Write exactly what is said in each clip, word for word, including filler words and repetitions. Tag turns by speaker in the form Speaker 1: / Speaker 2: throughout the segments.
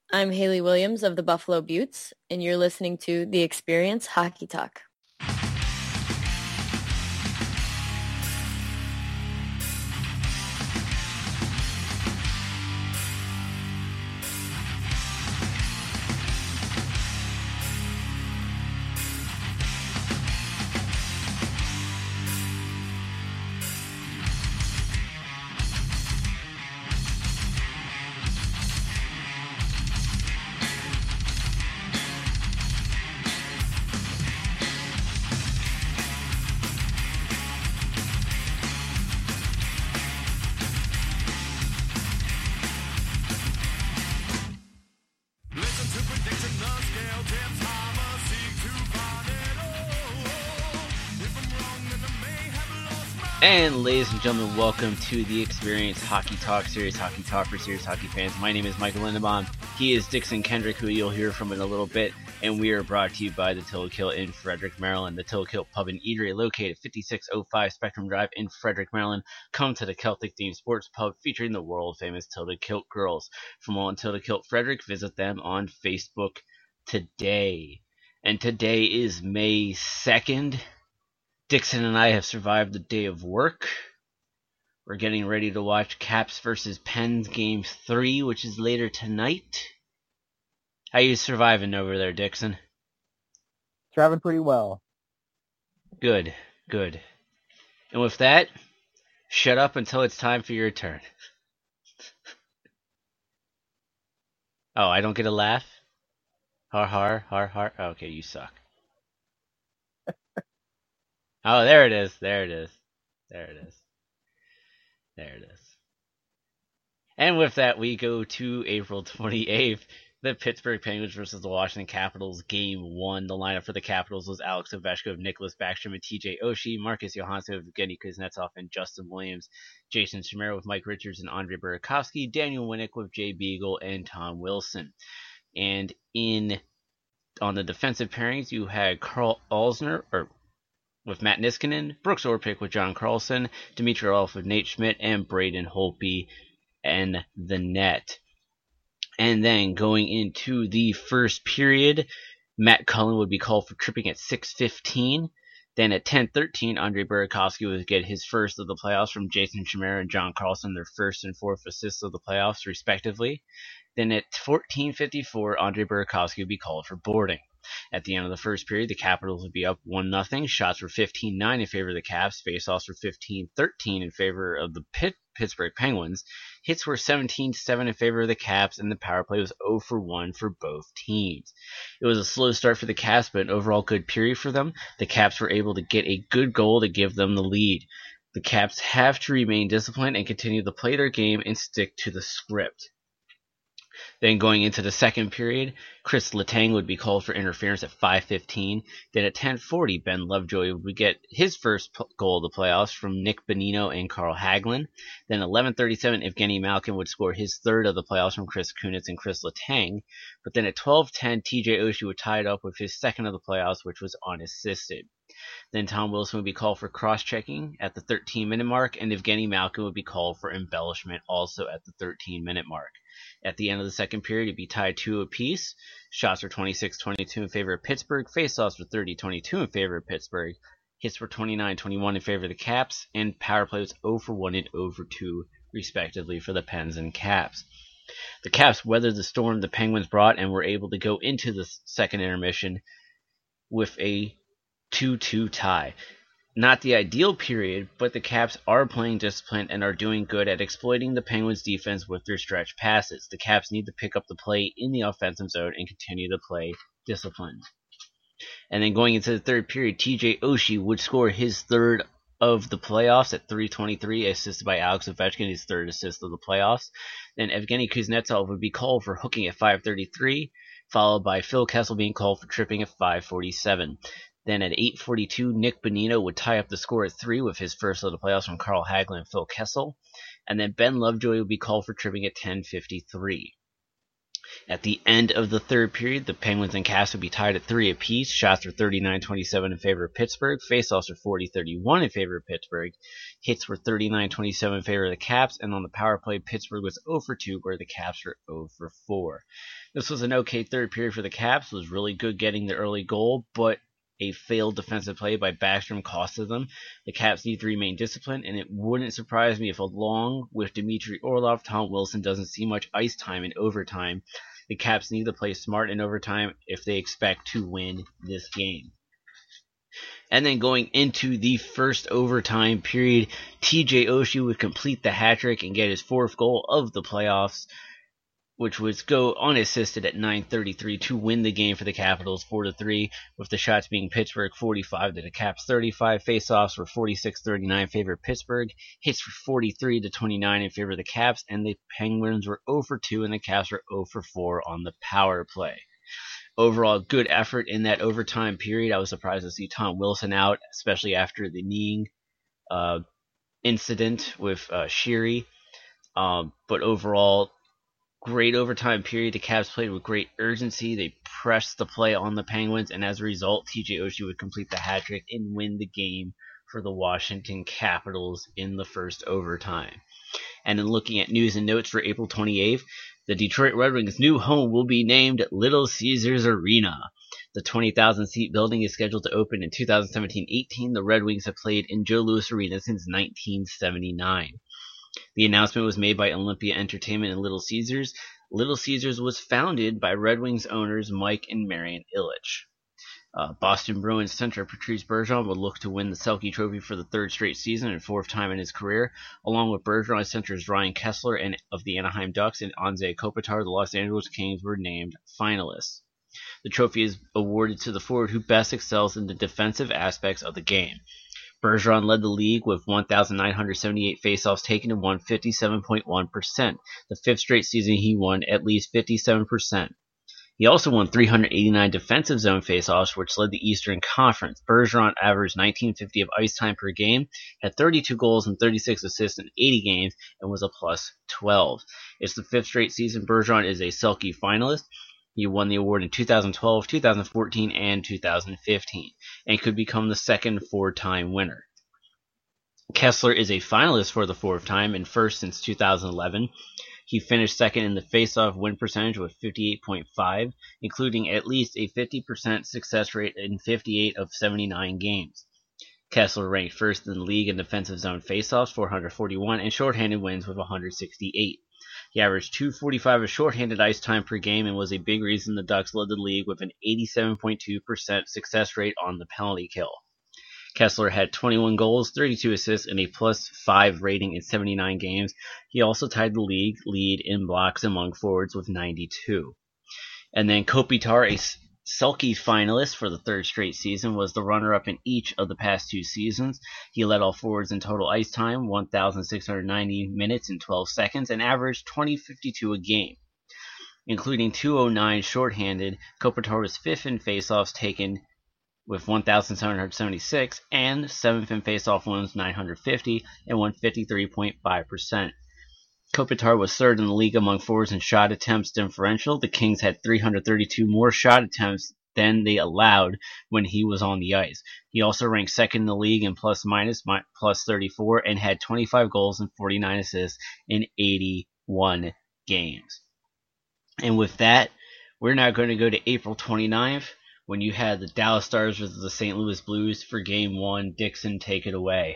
Speaker 1: I'm Haley Williams of the Buffalo Buttes, and you're listening to The Experience Hockey Talk.
Speaker 2: And ladies and gentlemen, welcome to the Experience Hockey Talk, Serious Hockey Talk for serious hockey fans. My name is Michael Lindenbaum. He is Dixon Kendrick, who you'll hear from in a little bit. And we are brought to you by the Tillickilt in Frederick, Maryland. The Tillickilt Pub and Eatery, located fifty-six oh five Spectrum Drive in Frederick, Maryland. Come to the Celtic-themed sports pub featuring the world-famous Tillickilt girls. For more on Tillickilt Frederick, visit them on Facebook today. And today is May second. Dixon and I have survived the day of work. We're getting ready to watch Caps versus Pens Game three, which is later tonight. How you surviving over there, Dixon?
Speaker 3: Surviving pretty well.
Speaker 2: Good, good. And with that, shut up until it's time for your turn. Oh, I don't get a laugh? Har har, har har. Okay, you suck. Oh, there it is. There it is. There it is. There it is. And with that, we go to April twenty-eighth. The Pittsburgh Penguins versus the Washington Capitals, Game one. The lineup for the Capitals was Alex Ovechkin, Nicholas Backstrom, and T J Oshie, Marcus Johansson, Evgeny Kuznetsov, and Justin Williams, Jason Chimera with Mike Richards and Andre Burakovsky, Daniel Winnick with Jay Beagle, and Tom Wilson. And in on the defensive pairings, you had Karl Alzner, or with Matt Niskanen, Brooks Orpik with John Carlson, Dmitry Orlov with Nate Schmidt, and Braden Holtby and the net. And then going into the first period, Matt Cullen would be called for tripping at six fifteen. Then at ten thirteen, Andre Burakovsky would get his first of the playoffs from Jason Chimera and John Carlson, their first and fourth assists of the playoffs, respectively. Then at fourteen fifty-four, Andre Burakovsky would be called for boarding. At the end of the first period, the Capitals would be up one nothing. Shots were fifteen nine in favor of the Caps. Faceoffs were fifteen thirteen in favor of the Pitt- Pittsburgh Penguins. Hits were seventeen seven in favor of the Caps, and the power play was zero for one for both teams. It was a slow start for the Caps, but an overall good period for them. The Caps were able to get a good goal to give them the lead. The Caps have to remain disciplined and continue to play their game and stick to the script. Then going into the second period, Chris Letang would be called for interference at five fifteen. Then at ten forty, Ben Lovejoy would get his first goal of the playoffs from Nick Bonino and Carl Hagelin. Then eleven thirty-seven, Evgeny Malkin would score his third of the playoffs from Chris Kunitz and Chris Letang. But then at twelve ten, T J Oshie would tie it up with his second of the playoffs, which was unassisted. Then Tom Wilson would be called for cross-checking at the thirteen-minute mark, and Evgeny Malkin would be called for embellishment also at the thirteen-minute mark. At the end of the second period, it'd be tied two apiece. Shots were twenty-six twenty-two in favor of Pittsburgh. Faceoffs were thirty twenty-two in favor of Pittsburgh. Hits were twenty-nine twenty-one in favor of the Caps, and power play was zero for one and zero for two, respectively, for the Pens and Caps. The Caps weathered the storm the Penguins brought and were able to go into the second intermission with a two two tie. Not the ideal period, but the Caps are playing disciplined and are doing good at exploiting the Penguins' defense with their stretch passes. The Caps need to pick up the play in the offensive zone and continue to play disciplined. And then going into the third period, T J Oshie would score his third of the playoffs at three twenty-three, assisted by Alex Ovechkin, his third assist of the playoffs. Then Evgeny Kuznetsov would be called for hooking at five thirty-three, followed by Phil Kessel being called for tripping at five forty-seven. Then at eight forty-two, Nick Bonino would tie up the score at three with his first of the playoffs from Carl Hagelin and Phil Kessel. And then Ben Lovejoy would be called for tripping at ten fifty-three. At the end of the third period, the Penguins and Caps would be tied at three apiece. Shots were thirty-nine twenty-seven in favor of Pittsburgh. Faceoffs were forty thirty-one in favor of Pittsburgh. Hits were thirty-nine twenty-seven in favor of the Caps. And on the power play, Pittsburgh was zero for two, where the Caps were zero for four. This was an okay third period for the Caps. It was really good getting the early goal, but a failed defensive play by Backstrom costed them. The Caps need to remain disciplined, and it wouldn't surprise me if, along with Dmitry Orlov, Tom Wilson doesn't see much ice time in overtime. The Caps need to play smart in overtime if they expect to win this game. And then going into the first overtime period, T J Oshie would complete the hat trick and get his fourth goal of the playoffs, which would go unassisted at nine thirty-three to win the game for the Capitals four to three, with the shots being Pittsburgh forty-five to the Caps thirty-five. Faceoffs were forty-six thirty-nine in favor of Pittsburgh. Hits were forty-three to twenty-nine in favor of the Caps, and the Penguins were zero for two and the Caps were zero for four on the power play. Overall, good effort in that overtime period. I was surprised to see Tom Wilson out, especially after the kneeing uh, incident with uh, Sheary. Um, but overall, great overtime period. The Caps played with great urgency. They pressed the play on the Penguins, and as a result, T J Oshie would complete the hat trick and win the game for the Washington Capitals in the first overtime. And in looking at news and notes for April twenty-eighth, the Detroit Red Wings' new home will be named Little Caesars Arena. The twenty thousand seat building is scheduled to open in two thousand seventeen eighteen. The Red Wings have played in Joe Louis Arena since nineteen seventy-nine. The announcement was made by Olympia Entertainment and Little Caesars. Little Caesars was founded by Red Wings owners Mike and Marian Ilitch. Uh, Boston Bruins center Patrice Bergeron would look to win the Selke Trophy for the third straight season and fourth time in his career. Along with Bergeron, centers Ryan Kessler and of the Anaheim Ducks and Anze Kopitar, the Los Angeles Kings were named finalists. The trophy is awarded to the forward who best excels in the defensive aspects of the game. Bergeron led the league with one thousand nine hundred seventy-eight faceoffs taken and won fifty-seven point one percent. The fifth straight season he won at least fifty-seven percent. He also won three hundred eighty-nine defensive zone faceoffs, which led the Eastern Conference. Bergeron averaged nineteen fifty of ice time per game, had thirty-two goals and thirty-six assists in eighty games, and was a plus twelve. It's the fifth straight season Bergeron is a Selke finalist. He won the award in two thousand twelve, two thousand fourteen, and two thousand fifteen, and could become the second four-time winner. Kessler is a finalist for the fourth time and first since two thousand eleven. He finished second in the faceoff win percentage with fifty-eight point five, including at least a fifty percent success rate in fifty-eight of seventy-nine games. Kessler ranked first in the league in defensive zone faceoffs, four hundred forty-one, and shorthanded wins with one hundred sixty-eight. He averaged two forty-five of shorthanded ice time per game and was a big reason the Ducks led the league with an eighty-seven point two percent success rate on the penalty kill. Kessler had twenty-one goals, thirty-two assists, and a plus five rating in seventy-nine games. He also tied the league lead in blocks among forwards with ninety-two. And then Kopitar, a Selke finalist for the third straight season, was the runner-up in each of the past two seasons. He led all forwards in total ice time, one thousand six hundred ninety minutes and twelve seconds, and averaged twenty fifty-two a game. Including two oh nine shorthanded, Kopitar was fifth in faceoffs taken with one thousand seven hundred seventy-six, and seventh in faceoff wins, nine hundred fifty, and won fifty-three point five percent. Kopitar was third in the league among forwards in shot attempts differential. The Kings had three hundred thirty-two more shot attempts than they allowed when he was on the ice. He also ranked second in the league in plus minus, plus thirty-four, and had twenty-five goals and forty-nine assists in eighty-one games. And with that, we're now going to go to April twenty-ninth, when you had the Dallas Stars versus the Saint Louis Blues for Game one. Dixon, take it away.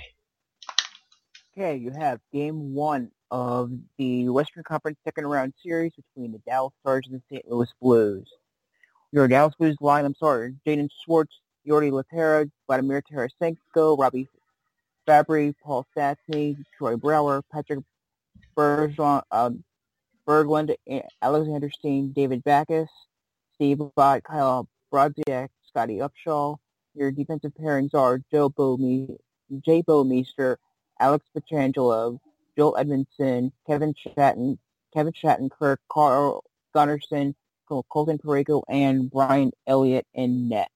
Speaker 3: Okay, you have Game one of the Western Conference second round series between the Dallas Stars and the Saint Louis Blues. Your Dallas Blues line, I'm sorry, Jaden Schwartz, Yordi Laterra, Vladimir Tarasenko, Robbie Fabry, Paul Stastny, Troy Brouwer, Patrick Bergeron, um, Berglund, Alexander Steen, David Backes, Steve Bott, Kyle Brodziak, Scotty Upshaw. Your defensive pairings are Joe Bome- Jay Bouwmeester, Alex Pietrangelo, Joel Edmondson, Kevin Shatton, Kevin Shattenkirk, Carl Gunnarsson, Colton Parayko, and Brian Elliott in net.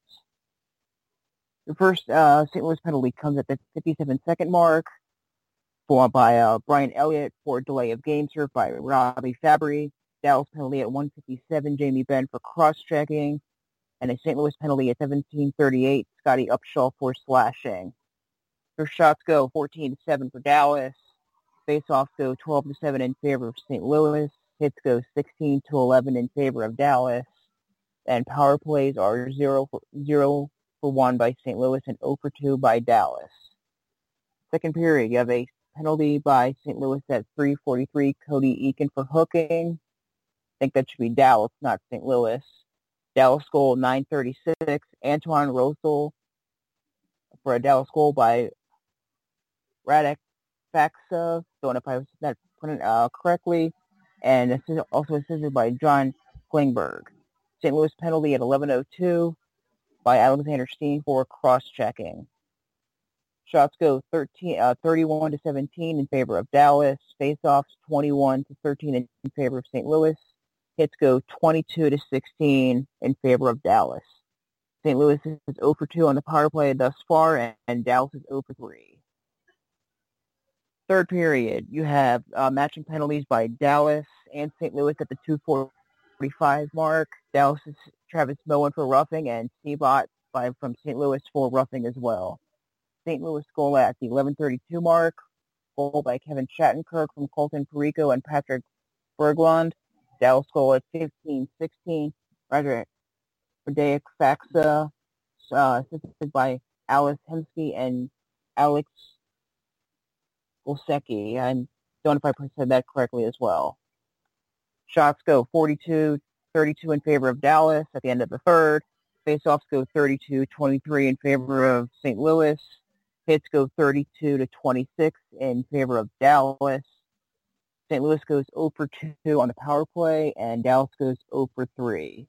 Speaker 3: The first uh, Saint Louis penalty comes at the fifty-seven second mark for by uh, Brian Elliott for delay of game served by Robbie Fabry. Dallas penalty at one fifty-seven, Jamie Benn for cross-checking, and a Saint Louis penalty at seventeen thirty-eight, Scotty Upshaw for slashing. First shots go fourteen to seven for Dallas. Face-offs go twelve to seven in favor of Saint Louis. Hits go sixteen to eleven in favor of Dallas. And power plays are zero for, zero for one by Saint Louis and zero for two by Dallas. Second period, you have a penalty by Saint Louis at three forty-three, Cody Eakin for hooking. I think that should be Dallas, not Saint Louis. Dallas goal nine thirty-six, Antoine Rosal for a Dallas goal by Radek Faxa. Don't know if I was that pronounced uh, correctly. And assist, also assisted by John Klingberg. Saint Louis penalty at eleven oh two by Alexander Steen for cross-checking. Shots go thirteen, uh, thirty-one to seventeen in favor of Dallas. Face-offs twenty-one to thirteen in, in favor of Saint Louis. Hits go twenty-two to sixteen in favor of Dallas. Saint Louis is zero for two on the power play thus far, and, and Dallas is zero for three. Third period, you have uh, matching penalties by Dallas and Saint Louis at the two forty-five mark. Dallas is Travis Bowen for roughing, and Seabot by, from Saint Louis for roughing as well. Saint Louis goal at the eleven thirty-two mark. Goal by Kevin Shattenkirk from Colton Perico and Patrick Berglund. Dallas goal at fifteen sixteen. Roger Radek Faxa, uh, assisted by Alice Hemsky and Alex Golsecki. I don't know if I said that correctly as well. Shots go forty-two thirty-two in favor of Dallas at the end of the third. Face-offs go thirty-two twenty-three in favor of Saint Louis. Hits go thirty-two to twenty-six in favor of Dallas. Saint Louis goes zero for two on the power play, and Dallas goes zero for three.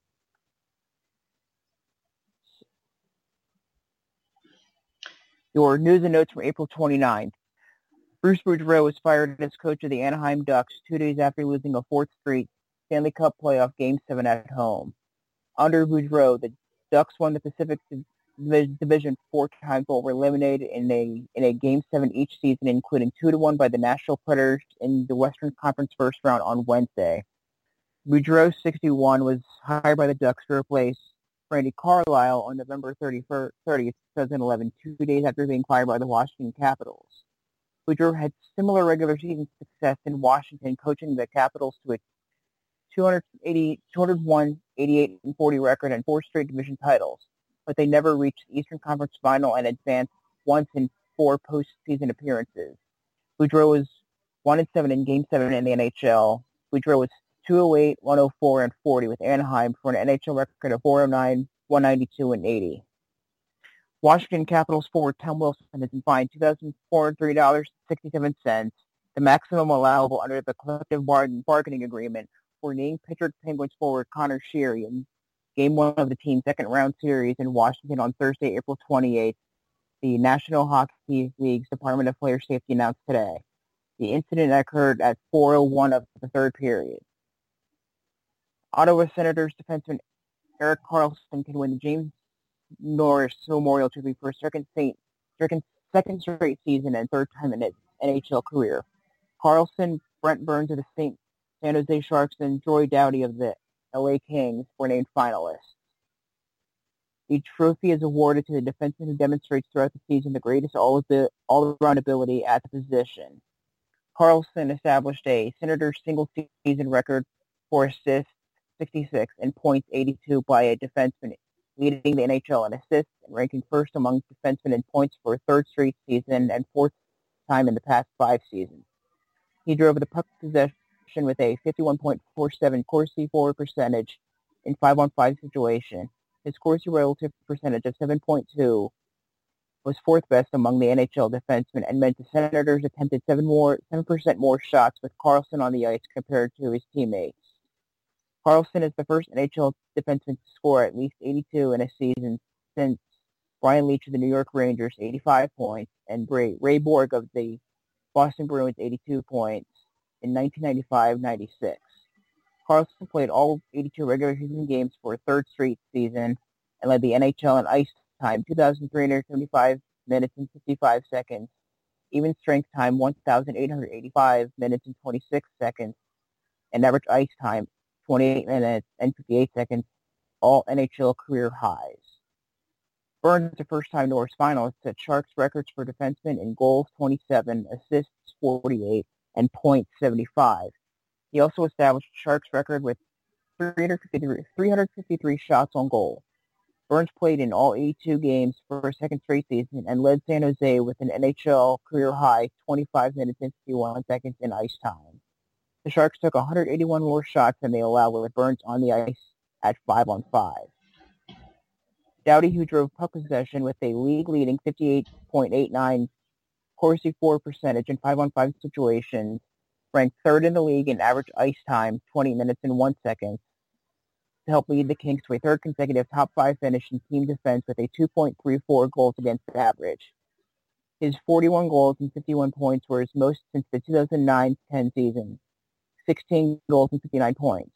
Speaker 3: Your news and notes from April twenty-ninth. Bruce Boudreau was fired as coach of the Anaheim Ducks two days after losing a fourth straight Stanley Cup playoff Game seven at home. Under Boudreau, the Ducks won the Pacific Division four times but were eliminated in a in a Game seven each season, including two to one by the Nashville Predators in the Western Conference first round on Wednesday. Boudreau, sixty-one, was hired by the Ducks to replace Randy Carlyle on November thirtieth, twenty eleven, two days after being fired by the Washington Capitals. Boudreau had similar regular season success in Washington, coaching the Capitals to a two eighty, two oh one, eighty-eight, and forty record and four straight division titles, but they never reached the Eastern Conference Final and advanced once in four postseason appearances. Boudreau was one and seven in Game seven in the N H L. Boudreau was two oh eight, one oh four, and forty with Anaheim for an N H L record of four oh nine, one ninety-two, and eighty. Washington Capitals forward Tom Wilson has been fined two thousand four hundred three dollars and sixty-seven cents, the maximum allowable under the collective bargaining agreement, for named Pittsburgh Penguins forward Connor Sheary in Game one of the team's second-round series in Washington on Thursday, April twenty-eighth, the National Hockey League's Department of Player Safety announced today. The incident occurred at four oh one of the third period. Ottawa Senators defenseman Erik Karlsson can win the James Norris Memorial Trophy for a second, second, second straight season and third time in his N H L career. Karlsson, Brent Burns of the Saint San Jose Sharks, and Troy Dowdy of the L A Kings were named finalists. The trophy is awarded to the defenseman who demonstrates throughout the season the greatest all-around ability at the position. Karlsson established a Senators single-season record for assists, sixty-six, and points, eighty-two, by a defenseman, leading the N H L in assists and ranking first among defensemen in points for a third straight season and fourth time in the past five seasons. He drove the puck possession with a fifty-one point four seven Corsi forward percentage in five on five situation. His Corsi relative percentage of seven point two was fourth best among the N H L defensemen and meant the Senators attempted seven more seven percent more shots with Karlsson on the ice compared to his teammates. Karlsson is the first N H L defenseman to score at least eighty-two in a season since Brian Leetch of the New York Rangers, eighty-five points, and Ray, Ray Borg of the Boston Bruins, eighty-two points in nineteen ninety-five ninety-six. Karlsson played all eighty-two regular season games for a third straight season and led the N H L in ice time, two thousand three hundred seventy-five minutes and fifty-five seconds, even strength time, one thousand eight hundred eighty-five minutes and twenty-six seconds, and average ice time, twenty-eight minutes and fifty-eight seconds, all N H L career highs. Burns, a first-time Norris finalist, set Sharks records for defensemen in goals twenty-seven, assists forty-eight, and points seventy-five. He also established a Sharks record with three hundred fifty-three, three hundred fifty-three shots on goal. Burns played in all eighty-two games for a second straight season and led San Jose with an N H L career-high twenty-five minutes and fifty-one seconds in ice time. The Sharks took one hundred eighty-one more shots than they allowed with Burns on the ice at five on five. Doughty, who drove puck possession with a league-leading fifty-eight point eight nine Corsi for percentage in five on five situations, ranked third in the league in average ice time, twenty minutes and one second, to help lead the Kings to a third consecutive top five finish in team defense with a two point three four goals against average. His forty-one goals and fifty-one points were his most since the two thousand nine ten season, sixteen goals and fifty-nine points.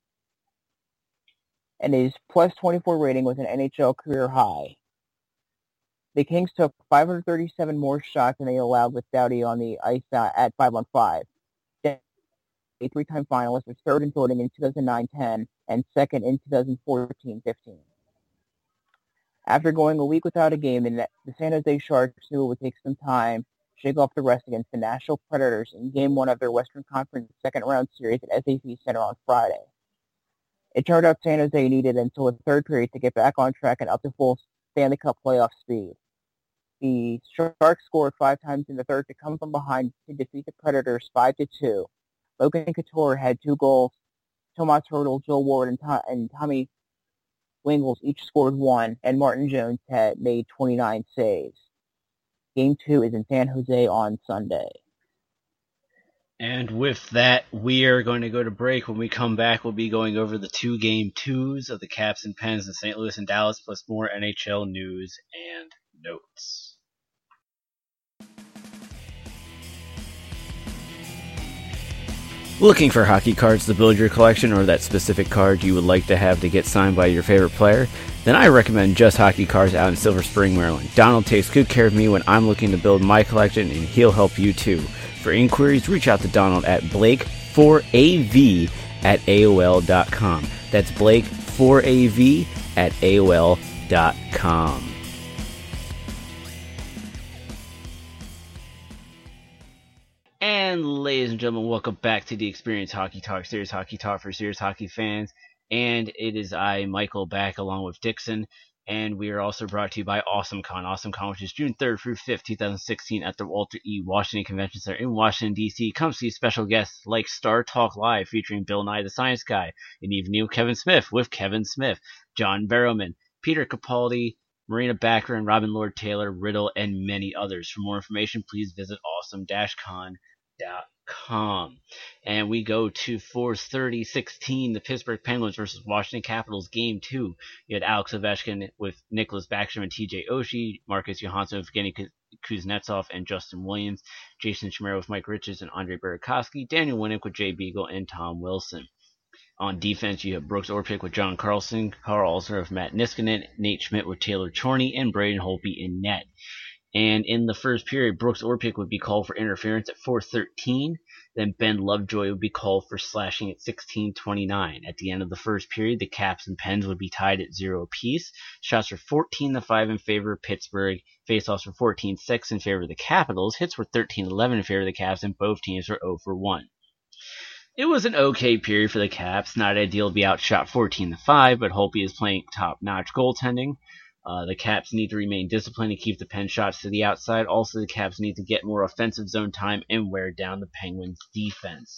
Speaker 3: And his plus twenty-four rating was an N H L career high. The Kings took five hundred thirty-seven more shots than they allowed with Doughty on the ice uh, at five on five. A three-time finalist, was third in voting in two thousand nine ten and second in two thousand fourteen fifteen. After going a week without a game, the San Jose Sharks knew it would take some time to shake off the rest against the Nashville Predators in Game one of their Western Conference second-round series at S A P Center on Friday. It turned out San Jose needed until the third period to get back on track and up to full Stanley Cup playoff speed. The Sharks scored five times in the third to come from behind to defeat the Predators five to two. Logan Couture had two goals. Tomas Hertl, Joe Ward, and, Tom, and Tommy Wingels each scored one, and Martin Jones had made twenty-nine saves. Game two is in San Jose on Sunday.
Speaker 2: And with that, we are going to go to break. When we come back, we'll be going over the two game twos of the Caps and Pens in Saint Louis and Dallas, plus more N H L news and notes. Looking for hockey cards to build your collection, or that specific card you would like to have to get signed by your favorite player? Then I recommend Just Hockey Cards out in Silver Spring, Maryland. Donald takes good care of me when I'm looking to build my collection, and he'll help you too. For inquiries, reach out to Donald at Blake four A V at A O L dot com. That's Blake four A V at A O L dot com. And ladies and gentlemen, welcome back to the Experience Hockey Talk, Serious Hockey Talk for serious hockey fans. And it is I, Michael, back along with Dixon. And we are also brought to you by AwesomeCon. AwesomeCon, which is June third through fifth, twenty sixteen at the Walter E. Washington Convention Center in Washington, D C Come see special guests like Star Talk Live featuring Bill Nye the Science Guy, an evening of Kevin Smith with Kevin Smith, John Barrowman, Peter Capaldi, Marina Baccarin, Robin Lord Taylor, Riddle, and many others. For more information, please visit awesome dash con dot com. And we go to four thirty sixteen, the Pittsburgh Penguins versus Washington Capitals game two. You had Alex Ovechkin with Nicholas Backstrom and T J Oshie, Marcus Johansson with Evgeny Kuznetsov and Justin Williams, Jason Chimera with Mike Richards and Andre Burakovsky, Daniel Winnick with Jay Beagle and Tom Wilson. On defense, you have Brooks Orpik with John Carlson, Carl Alzer with Matt Niskanen, Nate Schmidt with Taylor Chorney, and Braden Holtby in net. And in the first period, Brooks Orpik would be called for interference at four thirteen. Then Ben Lovejoy would be called for slashing at sixteen twenty-nine. At the end of the first period, the Caps and Pens would be tied at zero apiece. Shots were fourteen to five in favor of Pittsburgh. Faceoffs were fourteen six in favor of the Capitals. Hits were thirteen eleven in favor of the Caps, and both teams were zero for one. It was an okay period for the Caps. Not ideal to be outshot fourteen to five, but Holtby is playing top-notch goaltending. Uh, the Caps need to remain disciplined and keep the pen shots to the outside. Also, the Caps need to get more offensive zone time and wear down the Penguins' defense.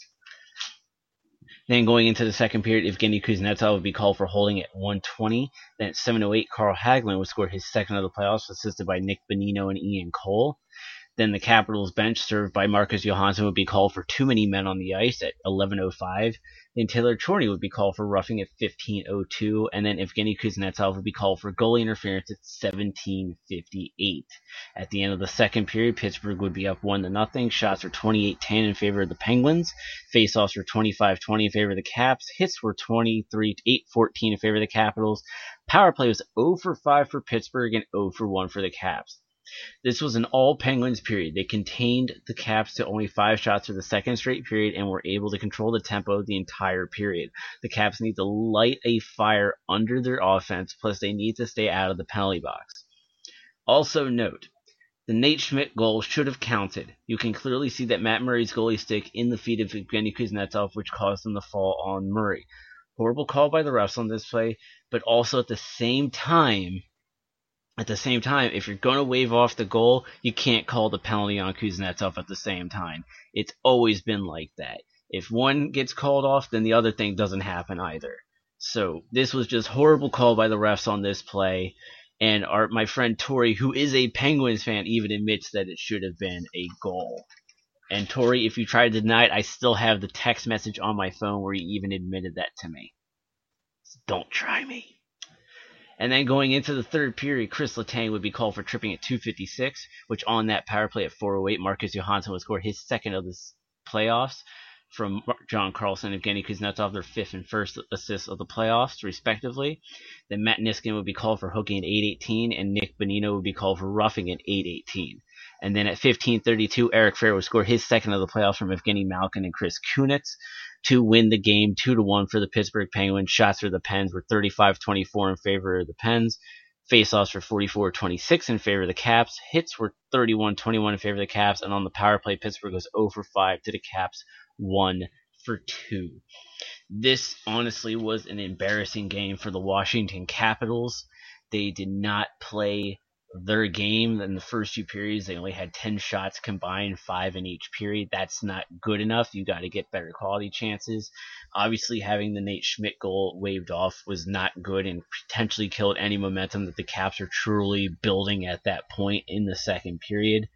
Speaker 2: Then going into the second period, Evgeny Kuznetsov would be called for holding at one twenty. Then at seven oh eight, Carl Hagelin would score his second of the playoffs, assisted by Nick Bonino and Ian Cole. Then the Capitals bench, served by Marcus Johansson, would be called for too many men on the ice at eleven oh five. Then Taylor Chorney would be called for roughing at fifteen oh two. And then Evgeny Kuznetsov would be called for goalie interference at seventeen fifty-eight. At the end of the second period, Pittsburgh would be up one to nothing. Shots were twenty-eight ten in favor of the Penguins. Faceoffs were twenty-five twenty in favor of the Caps. Hits were twenty-three eight fourteen in favor of the Capitals. Power play was zero for five for Pittsburgh and zero for one for the Caps. This was an all Penguins period. They contained the Caps to only five shots for the second straight period and were able to control the tempo the entire period. The Caps need to light a fire under their offense, plus they need to stay out of the penalty box. Also note, the Nate Schmidt goal should have counted. You can clearly see that Matt Murray's goalie stick in the feet of Evgeny Kuznetsov, which caused him to fall on Murray. Horrible call by the refs on this play, but also at the same time, At the same time, if you're going to wave off the goal, you can't call the penalty on Kuznetsov at the same time. It's always been like that. If one gets called off, then the other thing doesn't happen either. So this was just horrible call by the refs on this play. And our my friend Tori, who is a Penguins fan, even admits that it should have been a goal. And Tori, if you try to deny it, I still have the text message on my phone where he even admitted that to me. So don't try me. And then going into the third period, Chris Letang would be called for tripping at two fifty-six, which on that power play at four oh eight, Marcus Johansson would score his second of the playoffs from John Carlson and Evgeny Kuznetsov, their fifth and first assists of the playoffs, respectively. Then Matt Niskanen would be called for hooking at eight eighteen, and Nick Bonino would be called for roughing at eight eighteen. And then at fifteen thirty-two, Eric Fehr would score his second of the playoffs from Evgeny Malkin and Chris Kunitz to win the game two to one for the Pittsburgh Penguins. Shots for the Pens were thirty-five twenty-four in favor of the Pens. Faceoffs were forty-four twenty-six in favor of the Caps. Hits were thirty-one twenty-one in favor of the Caps. And on the power play, Pittsburgh was zero for five to the Caps, one for two. This honestly was an embarrassing game for the Washington Capitals. They did not play their game in the first few periods. They only had ten shots combined, five in each period. That's not good enough. You got to get better quality chances. Obviously, having the Nate Schmidt goal waved off was not good and potentially killed any momentum that the Caps are truly building at that point in the second period.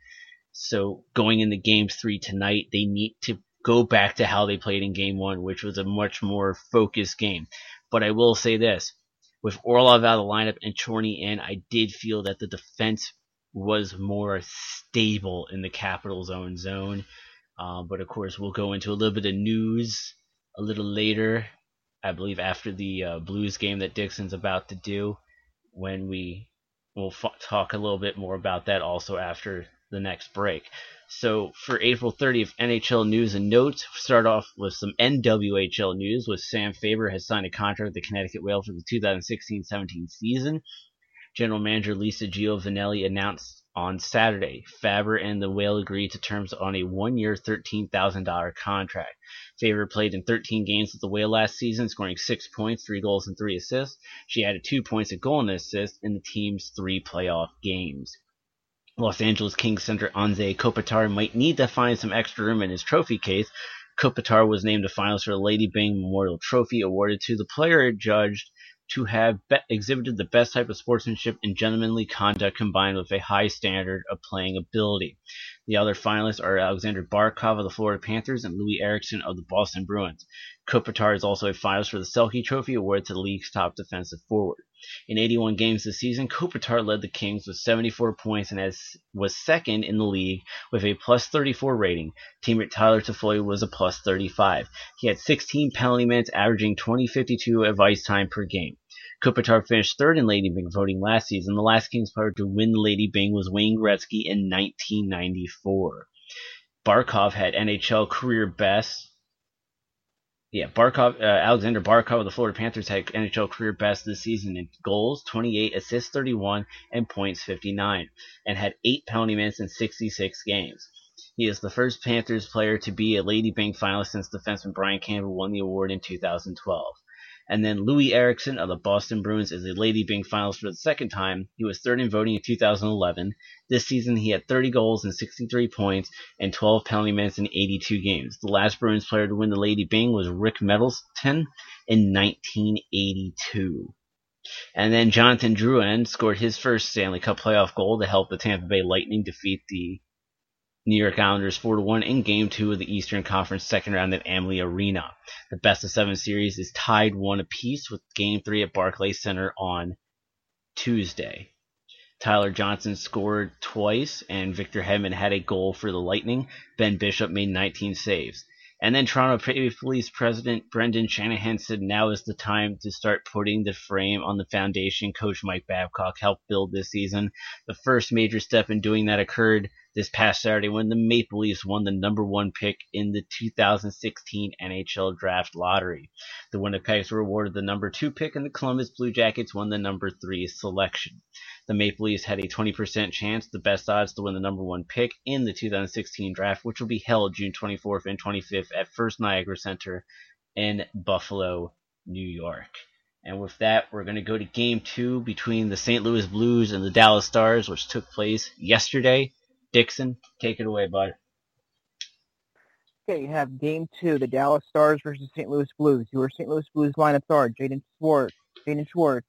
Speaker 2: So going into game three tonight, they need to go back to how they played in game one, which was a much more focused game. But I will say this. With Orlov out of the lineup and Chorny in, I did feel that the defense was more stable in the Capitals' own zone. Uh, but, of course, we'll go into a little bit of news a little later, I believe after the uh, Blues game that Dixon's about to do, when we will f- talk a little bit more about that also after the next break. So for April thirtieth, N H L news and notes. Start off with some N W H L news, with Sam Faber has signed a contract with the Connecticut Whale for the twenty sixteen seventeen season. General Manager Lisa Giovanelli announced on Saturday Faber and the Whale agreed to terms on a one-year, thirteen thousand dollars contract. Faber played in thirteen games with the Whale last season, scoring six points, three goals, and three assists. She added two points, a goal, and an assist in the team's three playoff games. Los Angeles Kings center Anze Kopitar might need to find some extra room in his trophy case. Kopitar was named a finalist for the Lady Byng Memorial Trophy, awarded to the player adjudged to have be- exhibited the best type of sportsmanship and gentlemanly conduct combined with a high standard of playing ability. The other finalists are Alexander Barkov of the Florida Panthers and Louis Eriksson of the Boston Bruins. Kopitar is also a finalist for the Selke Trophy, awarded to the league's top defensive forward. In eighty-one games this season, Kopitar led the Kings with seventy-four points and has, was second in the league with a plus thirty-four rating. Teammate Tyler Toffoli was a plus thirty-five. He had sixteen penalty minutes, averaging twenty fifty-two of ice time per game. Kopitar finished third in Lady Byng voting last season. The last Kings player to win the Lady Byng was Wayne Gretzky in nineteen ninety-four. Barkov had N H L career best. Yeah, Barkov, uh, Alexander Barkov of the Florida Panthers had N H L career best this season in goals, twenty-eight, assists, thirty-one, and points, fifty-nine, and had eight penalty minutes in sixty-six games. He is the first Panthers player to be a Lady Byng finalist since defenseman Brian Campbell won the award in two thousand twelve. And then Louis Eriksson of the Boston Bruins is a Lady Byng finalist for the second time. He was third in voting in two thousand eleven. This season he had thirty goals and sixty-three points and twelve penalty minutes in eighty-two games. The last Bruins player to win the Lady Byng was Rick Middleton in nineteen eighty-two. And then Jonathan Drouin scored his first Stanley Cup playoff goal to help the Tampa Bay Lightning defeat the New York Islanders four to one in Game two of the Eastern Conference second round at Amalie Arena. The best of seven series is tied one apiece with Game three at Barclays Center on Tuesday. Tyler Johnson scored twice, and Victor Hedman had a goal for the Lightning. Ben Bishop made nineteen saves. And then Toronto Maple Leafs president Brendan Shanahan said now is the time to start putting the frame on the foundation Coach Mike Babcock helped build this season. The first major step in doing that occurred this past Saturday when the Maple Leafs won the number one pick in the two thousand sixteen N H L Draft Lottery. The Winnipeg were awarded the number two pick and the Columbus Blue Jackets won the number three selection. The Maple Leafs had a twenty percent chance, the best odds to win the number one pick in the two thousand sixteen draft, which will be held June twenty-fourth and twenty-fifth at First Niagara Center in Buffalo, New York. And with that, we're going to go to game two between the Saint Louis Blues and the Dallas Stars, which took place yesterday. Dixon, take it away, bud.
Speaker 3: Okay, you have game two, the Dallas Stars versus Saint Louis Blues. Your Saint Louis Blues lineups are Jaden Schwartz, Jaden Schwartz,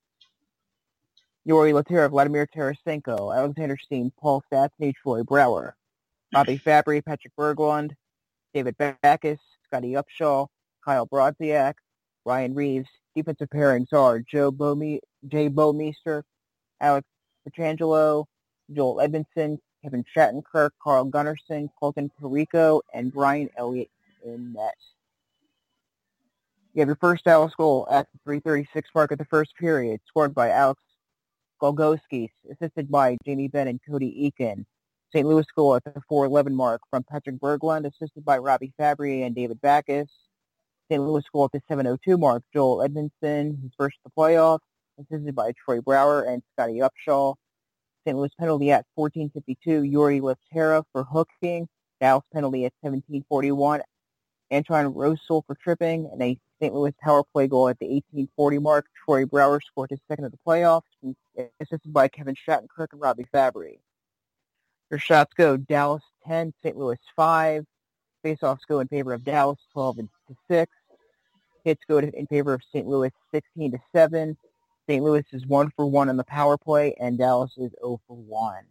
Speaker 3: Yuri Laterra, Vladimir Tarasenko, Alexander Steen, Paul Stastny, Troy Brouwer, Bobby Fabry, Patrick Berglund, David Backes, Scotty Upshaw, Kyle Brodziak, Ryan Reeves. Defensive pairings are Joe Bome- Jay Bouwmeester, Alex Pietrangelo, Joel Edmondson, Kevin Shattenkirk, Carl Gunnarsson, Colton Perico, and Brian Elliott in net. You have your first Dallas goal at the three thirty-six mark of the first period, scored by Alex Golgoski, assisted by Jamie Benn and Cody Eakin. Saint Louis goal at the four eleven mark from Patrick Berglund, assisted by Robbie Fabry and David Backes. Saint Louis goal at the seven oh two mark, Joel Edmondson, his first of the playoffs, assisted by Troy Brouwer and Scotty Upshaw. Saint Louis penalty at fourteen fifty-two, Yuri Laterra for hooking. Dallas penalty at seventeen forty-one, Antoine Roussel for tripping, and a Saint Louis power play goal at the eighteen forty mark. Troy Brouwer scored his second of the playoffs, assisted by Kevin Shattenkirk and Robbie Fabry. Your shots go Dallas ten, Saint Louis five. Faceoffs go in favor of Dallas twelve to six. Hits go in favor of Saint Louis sixteen to seven. Saint Louis is one for one on the power play, and Dallas is zero for one.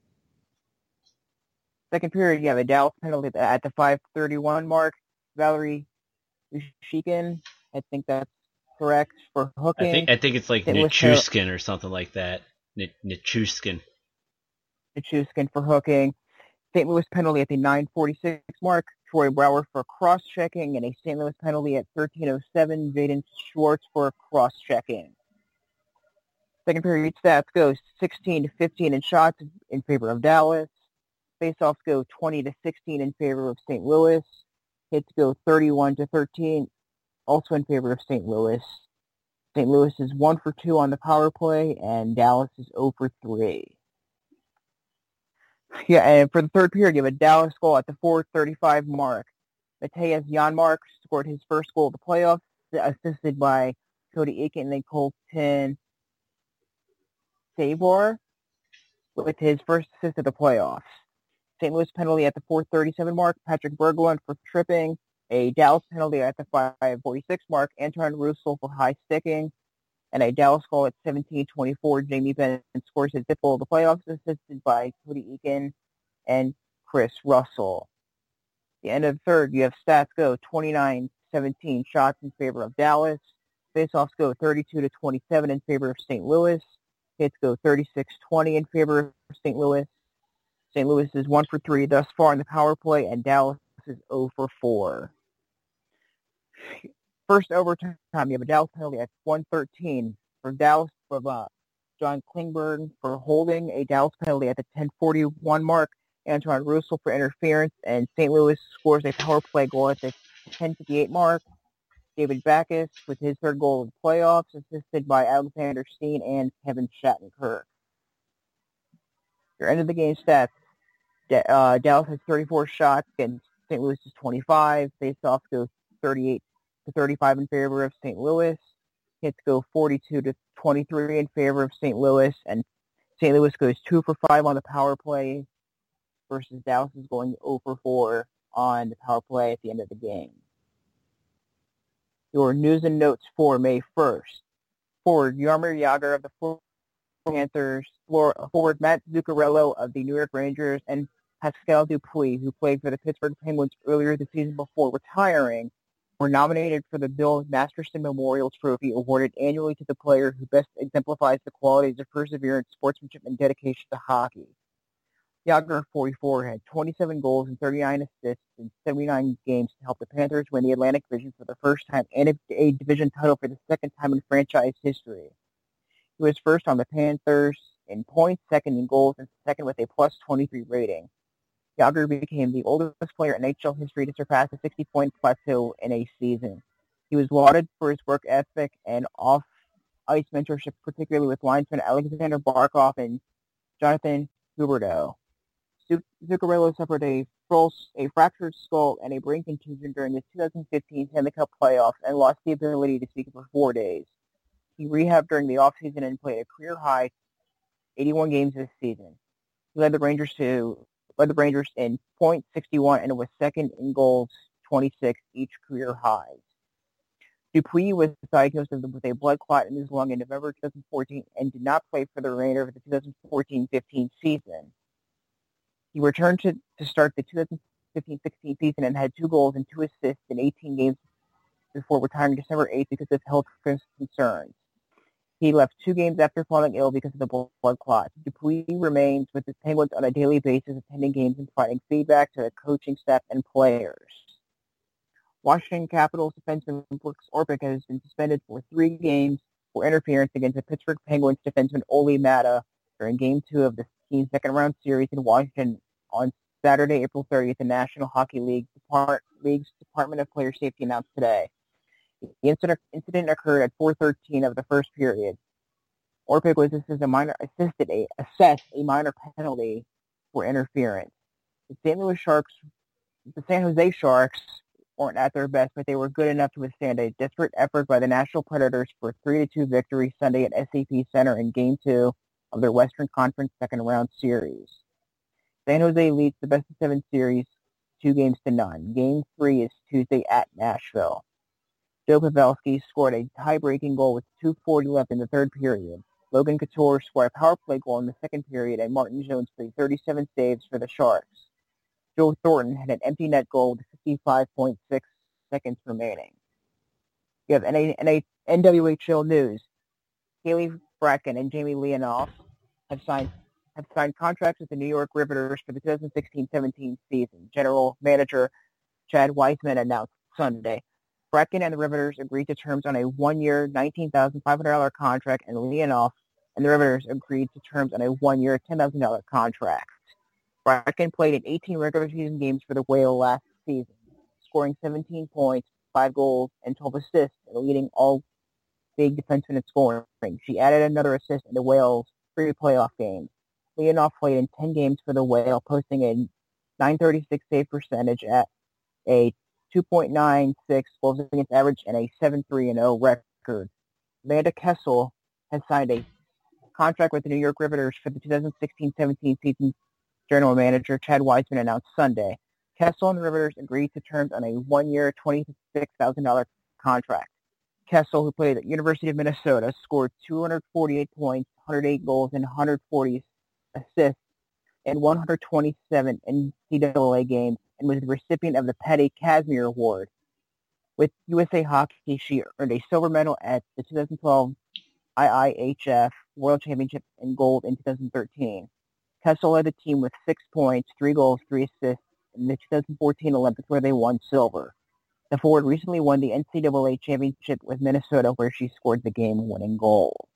Speaker 3: Second period, you have a Dallas penalty at the five thirty-one mark. Valerie Ushikin, I think that's correct, for hooking.
Speaker 2: I think I think it's like Nichushkin or something like that. Nichushkin.
Speaker 3: Nichushkin for hooking. Saint Louis penalty at the nine forty-six mark. Troy Brouwer for cross-checking, and a Saint Louis penalty at thirteen oh seven. Jaden Schwartz for cross-checking. Second period stats go sixteen to fifteen in shots in favor of Dallas. Faceoffs go twenty to sixteen in favor of Saint Louis. Hits go thirty-one to thirteen, also in favor of Saint Louis. Saint Louis is one for two on the power play, and Dallas is zero for three. Yeah, and for the third period, you have a Dallas goal at the four thirty-five mark. Matthias Janmark scored his first goal of the playoffs, assisted by Cody Eakin and Colton Sabor with his first assist of the playoffs. Saint Louis penalty at the four thirty-seven mark, Patrick Berglund for tripping. A Dallas penalty at the five forty-six mark, Antoine Roussel for high sticking. And a Dallas goal at seventeen twenty-four, Jamie Benn scores his fifth goal of the playoffs, assisted by Cody Eakin and Chris Russell. At the end of the third, you have stats go twenty-nine seventeen shots in favor of Dallas. Faceoffs go thirty-two to twenty-seven in favor of Saint Louis. Hits go thirty-six twenty in favor of Saint Louis. Saint Louis is one for three thus far in the power play, and Dallas is zero for four. First overtime, you have a Dallas penalty at one thirteen for Dallas from uh, John Klingberg for holding. A Dallas penalty at the ten forty-one mark, Antoine Roussel for interference, and Saint Louis scores a power play goal at the ten fifty-eight mark. David Backes with his third goal of the playoffs, assisted by Alexander Steen and Kevin Shattenkirk. Your end of the game stats. Uh, Dallas has thirty-four shots against Saint Louis is twenty-five. Faceoffs go thirty-eight to thirty-five in favor of Saint Louis. Hits go forty-two to twenty-three in favor of Saint Louis, and Saint Louis goes two for five on the power play versus Dallas is going zero for four on the power play at the end of the game. Your news and notes for May first. Forward Jaromir Jagr of the Florida Panthers, forward Matt Zuccarello of the New York Rangers, and Pascal Dupuis, who played for the Pittsburgh Penguins earlier this season before retiring, were nominated for the Bill Masterson Memorial Trophy, awarded annually to the player who best exemplifies the qualities of perseverance, sportsmanship, and dedication to hockey. Yager, forty-four, had twenty-seven goals and thirty-nine assists in seventy-nine games to help the Panthers win the Atlantic Division for the first time and a division title for the second time in franchise history. He was first on the Panthers in points, second in goals, and second with a plus twenty-three rating. Yager became the oldest player in N H L history to surpass the sixty-point plateau in a season. He was lauded for his work ethic and off-ice mentorship, particularly with linesmen Alexander Barkov and Jonathan Huberdeau. Zuccarello suffered a, a fractured skull and a brain contusion during the two thousand fifteen Stanley Cup playoffs and lost the ability to speak for four days. He rehabbed during the offseason and played a career-high eighty-one games this season. He led the Rangers to led the Rangers in point sixty-one and was second in goals, twenty-six, each career highs. Dupuis was diagnosed with a blood clot in his lung in November twenty fourteen and did not play for the remainder of the twenty fourteen fifteen season. He returned to, to start the twenty fifteen sixteen season and had two goals and two assists in eighteen games before retiring December eighth because of health concerns. He left two games after falling ill because of the blood clot. Dupuis remains with the Penguins on a daily basis, attending games and providing feedback to the coaching staff and players. Washington Capitals defenseman Brooks Orpik has been suspended for three games for interference against the Pittsburgh Penguins defenseman Olli Määttä during Game two of the team's second-round series in Washington on Saturday, April thirtieth, the National Hockey League Depart- League's Department of Player Safety announced today. The incident, incident occurred at four thirteen of the first period. Orpik was assessed a minor, assisted a, assessed a minor penalty for interference. The Saint Louis Sharks, the San Jose Sharks weren't at their best, but they were good enough to withstand a desperate effort by the National Predators for a three to two victory Sunday at S A P Center in Game two of their Western Conference second-round series. San Jose leads the best-of-seven series two games to none. Game three is Tuesday at Nashville. Joe Pavelski scored a tie-breaking goal with two forty left in the third period. Logan Couture scored a power play goal in the second period, and Martin Jones played thirty-seven saves for the Sharks. Joe Thornton had an empty net goal with fifty-five point six seconds remaining. You have N W H L news. Haley Bracken and Jamie Leonoff have signed have signed contracts with the New York Riveters for the twenty sixteen seventeen season. General Manager Chad Wiseman announced Sunday. Bracken and the Riveters agreed to terms on a one-year, nineteen thousand five hundred dollars contract, and Leonoff and the Riveters agreed to terms on a one-year, ten thousand dollars contract. Bracken played in eighteen regular season games for the Whale last season, scoring seventeen points, five goals, and twelve assists, and leading all big defensemen in scoring. She added another assist in the Whale's three playoff games. Leonoff played in ten games for the Whale, posting a nine thirty-six save percentage at a two point nine six goals against average and a seven three and oh record. Amanda Kessel has signed a contract with the New York Riveters for the twenty sixteen seventeen season. General Manager Chad Wiseman announced Sunday. Kessel and the Riveters agreed to terms on a one-year, twenty-six thousand dollars contract. Kessel, who played at the University of Minnesota, scored two hundred forty-eight points, one hundred eight goals, and one hundred forty assists in one hundred twenty-seven N C double A games and was the recipient of the Patty Kazmir Award. With U S A Hockey, she earned a silver medal at the twenty twelve I I H F World Championship and gold in twenty thirteen. Kessel led the team with six points, three goals, three assists in the twenty fourteen Olympics where they won silver. The forward recently won the N C double A championship with Minnesota where she scored the game-winning goal.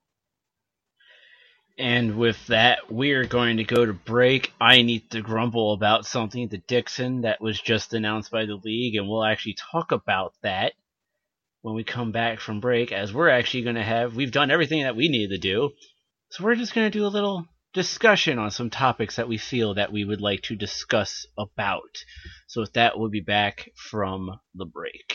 Speaker 2: And with that, we're going to go to break. I need to grumble about something to Dixon that was just announced by the league, and we'll actually talk about that when we come back from break, as we're actually going to have, we've done everything that we needed to do, so we're just going to do a little discussion on some topics that we feel that we would like to discuss about. So with that, we'll be back from the break.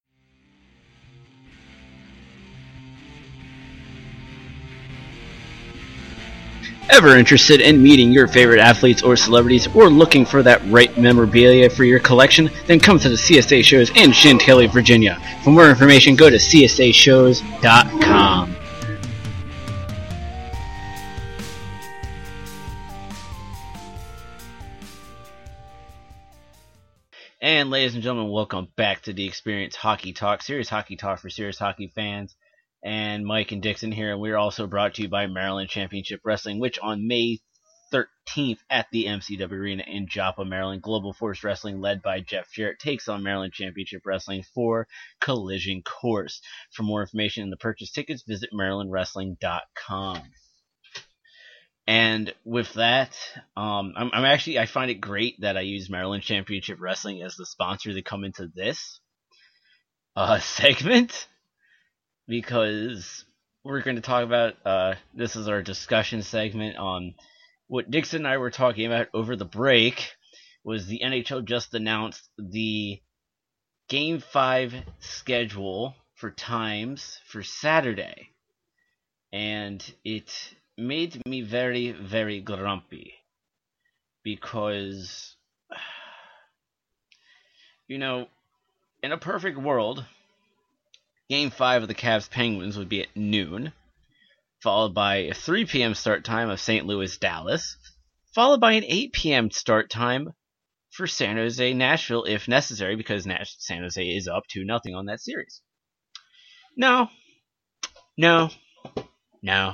Speaker 2: Ever interested in meeting your favorite athletes or celebrities, or looking for that right memorabilia for your collection? Then come to the C S A shows in Chantilly, Virginia. For more information, go to C S A shows dot com. And ladies and gentlemen, welcome back to the Experience Hockey Talk, serious hockey talk for serious hockey fans. And Mike and Dixon here, and we're also brought to you by Maryland Championship Wrestling, which on May thirteenth at the M C W Arena in Joppa, Maryland. Global Force Wrestling, led by Jeff Jarrett, takes on Maryland Championship Wrestling for Collision Course. For more information and to purchase tickets, visit maryland wrestling dot com. And with that, um, I'm, I'm actually, I find it great that I use Maryland Championship Wrestling as the sponsor to come into this uh, segment, because we're going to talk about, uh, this is our discussion segment on what Dixon and I were talking about over the break. Was the N H L just announced the Game five schedule for times for Saturday. And it made me very, very grumpy. Because, you know, in a perfect world, Game five of the Cavs Penguins would be at noon, followed by a three p.m. start time of Saint Louis Dallas, followed by an eight p.m. start time for San Jose Nashville if necessary, because Nash- San Jose is up two nothing on that series. No. No. No.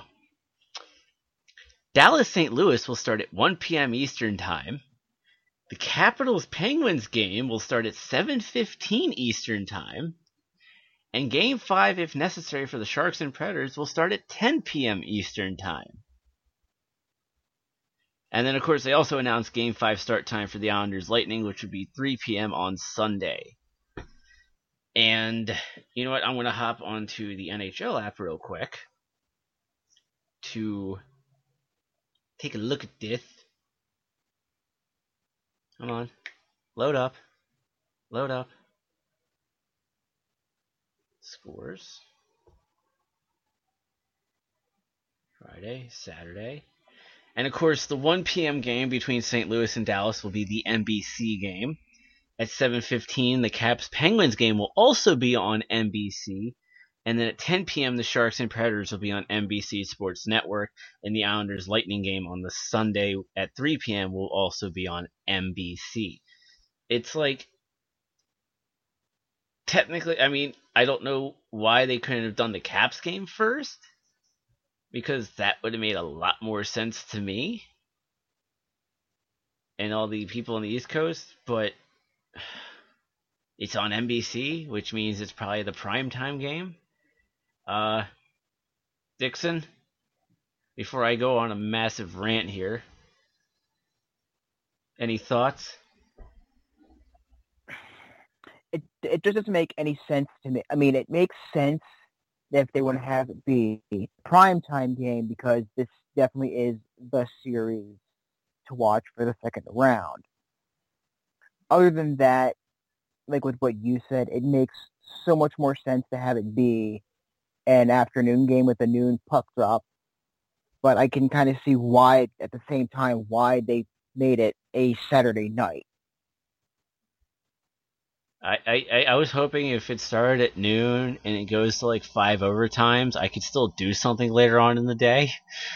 Speaker 2: Dallas Saint Louis will start at one p.m. Eastern Time. The Capitals Penguins game will start at seven fifteen Eastern Time. And Game five, if necessary, for the Sharks and Predators will start at ten p.m. Eastern Time. And then, of course, they also announced Game five start time for the Islanders Lightning, which would be three p.m. on Sunday. And, you know what, I'm going to hop onto the N H L app real quick to take a look at this. Come on. Load up. Load up. Scores. Friday, Saturday. And of course, the one p.m. game between Saint Louis and Dallas will be the N B C game. At seven fifteen, the Caps Penguins game will also be on N B C. And then at ten p.m., the Sharks and Predators will be on N B C Sports Network. And the Islanders Lightning game on the Sunday at three p.m. will also be on N B C. It's like, technically, I mean, I don't know why they couldn't have done the Caps game first, because that would have made a lot more sense to me and all the people on the East Coast, but it's on N B C, which means it's probably the primetime game. Uh, Dixon, before I go on a massive rant here, any thoughts?
Speaker 3: It it just doesn't make any sense to me. I mean, it makes sense if they want to have it be a primetime game, because this definitely is the series to watch for the second round. Other than that, like with what you said, it makes so much more sense to have it be an afternoon game with a noon puck drop. But I can kind of see why, at the same time, why they made it a Saturday night.
Speaker 2: I, I, I was hoping if it started at noon and it goes to like five overtimes, I could still do something later on in the day.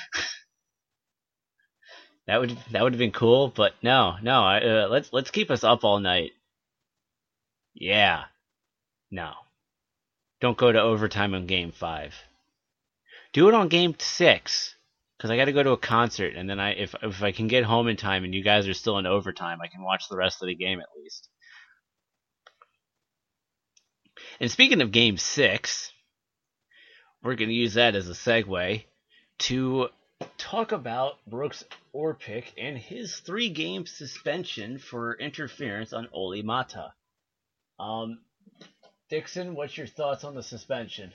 Speaker 2: that would that would have been cool, but no, no. I, uh, let's let's keep us up all night. Yeah, no. Don't go to overtime on Game Five. Do it on Game Six, because I got to go to a concert, and then I if if I can get home in time and you guys are still in overtime, I can watch the rest of the game at least. And speaking of Game six, we're going to use that as a segue to talk about Brooks Orpik and his three-game suspension for interference on Olli Maatta. Um, Dixon, what's your thoughts on the suspension?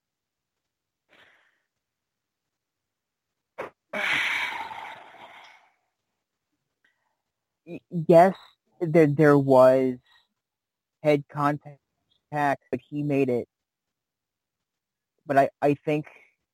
Speaker 3: Yes, there there was head contact, but he made it. But I, I think,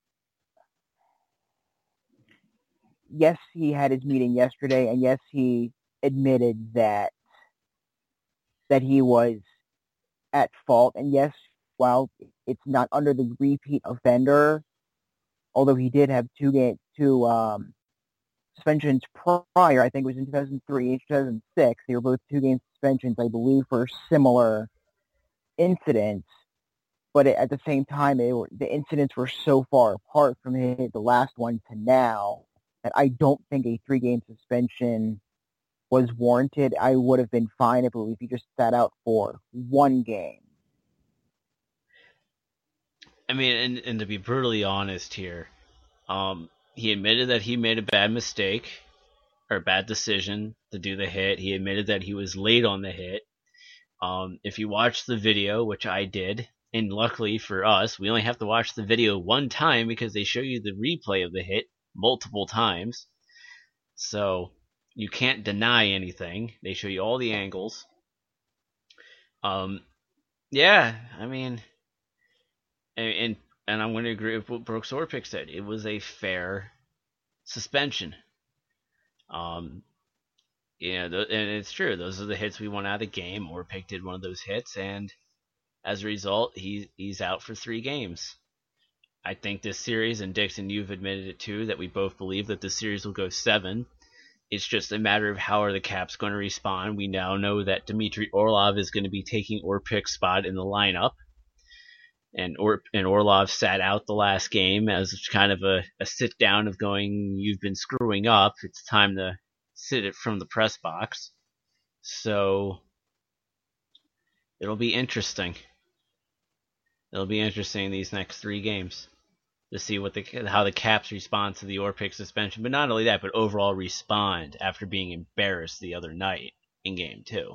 Speaker 3: yes, he had his meeting yesterday, and yes, he admitted that that he was at fault. And yes, while it's not under the repeat offender, although he did have two game, two um, suspensions prior, I think it was in two thousand three and two thousand six. They were both two-game suspensions, I believe, for similar incidents. But it, at the same time, they were, the incidents were so far apart from his, the last one to now that I don't think a three-game suspension was warranted. I would have been fine if, if he just sat out for one game.
Speaker 2: I mean, and, and to be brutally honest here, um, he admitted that he made a bad mistake or a bad decision to do the hit. He admitted that he was late on the hit. Um, if you watch the video, which I did, and luckily for us, we only have to watch the video one time because they show you the replay of the hit multiple times. So you can't deny anything. They show you all the angles. Um, yeah, I mean, and and, and I'm going to agree with what Brooks Orpik said. It was a fair suspension. Um, yeah, th- and it's true. Those are the hits we want out of the game. Orpik did one of those hits, and as a result, he he's out for three games. I think this series, and Dixon, you've admitted it too, that we both believe that this series will go seven. It's just a matter of how are the Caps going to respond. We now know that Dmitry Orlov is going to be taking Orpik's spot in the lineup. And or and Orlov sat out the last game as kind of a, a sit down of going, you've been screwing up. It's time to sit it from the press box. So it'll be interesting. It'll be interesting these next three games to see what the how the Caps respond to the Orpik suspension. But not only that, but overall respond after being embarrassed the other night in game two.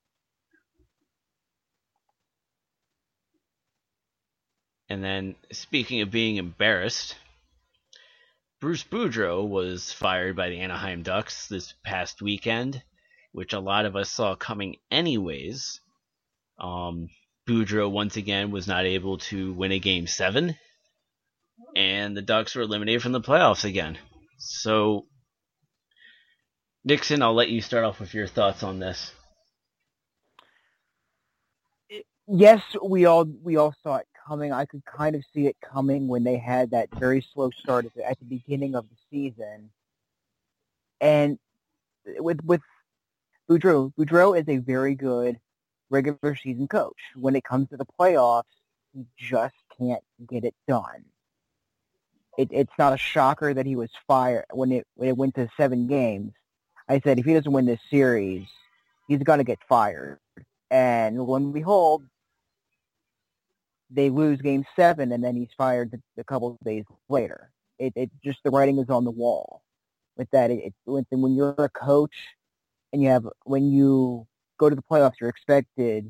Speaker 2: And then, speaking of being embarrassed, Bruce Boudreau was fired by the Anaheim Ducks this past weekend, which a lot of us saw coming anyways. Um, Boudreau, once again, was not able to win a Game seven, and the Ducks were eliminated from the playoffs again. So, Dixon, I'll let you start off with your thoughts on this.
Speaker 3: Yes, we all we all saw it coming. I could kind of see it coming when they had that very slow start at the, at the beginning of the season. And with with Boudreau, Boudreau is a very good regular season coach. When it comes to the playoffs, he just can't get it done. It, it's not a shocker that he was fired when it when it went to seven games. I said if he doesn't win this series, he's going to get fired. And lo and behold, they lose game seven, and then he's fired a couple of days later. It, it just the writing is on the wall. With that, it, it, when you're a coach and you have when you go to the playoffs, you're expected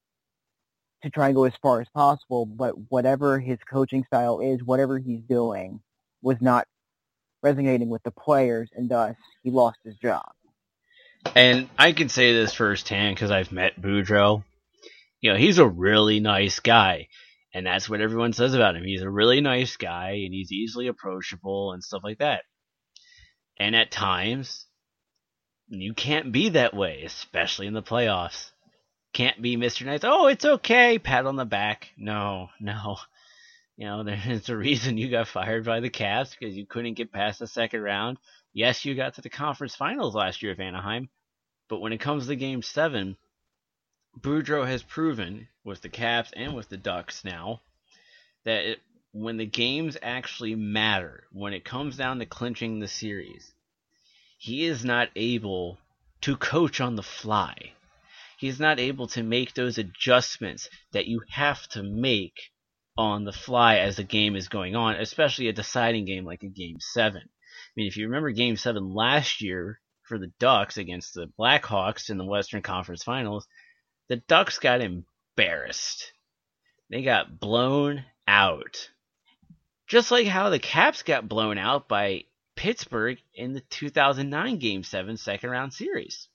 Speaker 3: to try and go as far as possible. But whatever his coaching style is, whatever he's doing, was not resonating with the players, and thus he lost his job.
Speaker 2: And I can say this firsthand because I've met Boudreau. You know, he's a really nice guy. And that's what everyone says about him. He's a really nice guy, and he's easily approachable and stuff like that. And at times, you can't be that way, especially in the playoffs. Can't be Mister Nice. Oh, it's okay. Pat on the back. No, no. You know, there's a reason you got fired by the Caps because you couldn't get past the second round. Yes, you got to the conference finals last year of Anaheim. But when it comes to Game seven, Boudreau has proven with the Caps and with the Ducks now that it, when the games actually matter, when it comes down to clinching the series, he is not able to coach on the fly. He's not able to make those adjustments that you have to make on the fly as the game is going on, especially a deciding game like a Game seven. I mean, if you remember Game seven last year for the Ducks against the Blackhawks in the Western Conference Finals, the Ducks got embarrassed. They got blown out. Just like how the Caps got blown out by Pittsburgh in the two thousand nine Game seven second round series.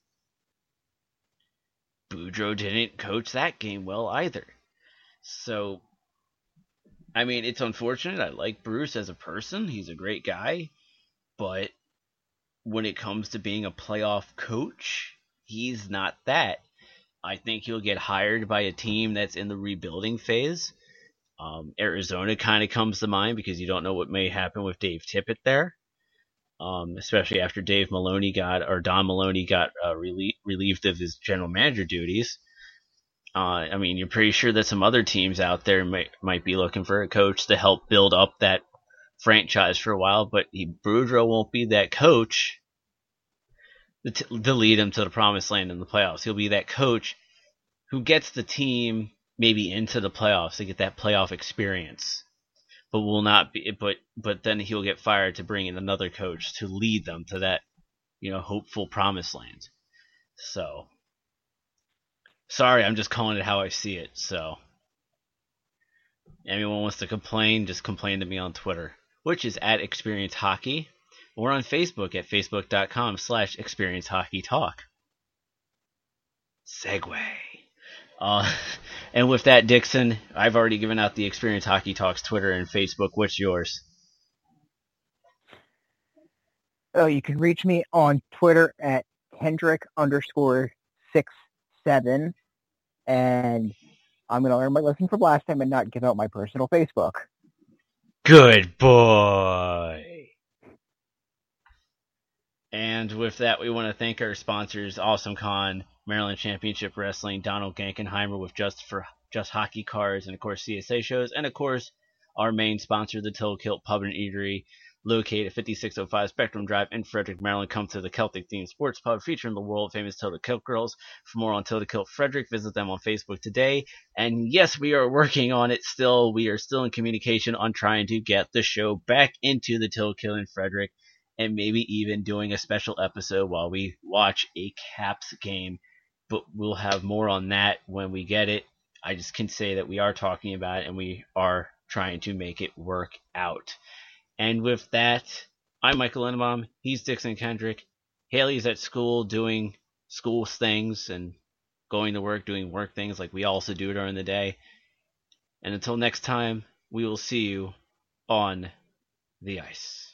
Speaker 2: Boudreau didn't coach that game well either. So, I mean, it's unfortunate. I like Bruce as a person. He's a great guy. But when it comes to being a playoff coach, he's not that. I think he'll get hired by a team that's in the rebuilding phase. Um, Arizona kind of comes to mind because you don't know what may happen with Dave Tippett there. Um, especially after Dave Maloney got, or Don Maloney got uh, relie- relieved of his general manager duties. Uh, I mean, you're pretty sure that some other teams out there might might be looking for a coach to help build up that franchise for a while, but he, Boudreaux won't be that coach to, to lead him to the promised land in the playoffs. He'll be that coach who gets the team maybe into the playoffs to get that playoff experience, but will not be. But but then he'll get fired to bring in another coach to lead them to that, you know, hopeful promised land. So, sorry, I'm just calling it how I see it. So, anyone wants to complain, just complain to me on Twitter, which is at Experience Hockey, or on Facebook at facebook.com slash Experience Hockey Talk. Segue. Uh, and with that, Dixon, I've already given out the Experience Hockey Talks Twitter and Facebook. What's yours?
Speaker 3: Oh, you can reach me on Twitter at Kendrick underscore six seven, and I'm going to learn my lesson from last time and not give out my personal Facebook.
Speaker 2: Good boy. And with that, we want to thank our sponsors, AwesomeCon, Maryland Championship Wrestling, Donald Gankenheimer with Just for Just Hockey Cards, and of course C S A shows, and of course our main sponsor, the Till Kilt Pub and Eatery, located at fifty-six oh five Spectrum Drive in Frederick, Maryland. Come to the Celtic-themed sports pub featuring the world-famous Tilda Kilt girls. For more on Tilda Kilt Frederick, visit them on Facebook today. And yes, we are working on it still. We are still in communication on trying to get the show back into the Tilda Kilt in Frederick, and maybe even doing a special episode while we watch a Caps game. But we'll have more on that when we get it. I just can say that we are talking about it, and we are trying to make it work out. And with that, I'm Michael Lindenbaum. He's Dixon Kendrick. Haley's at school doing school things and going to work, doing work things like we also do during the day. And until next time, we will see you on the ice.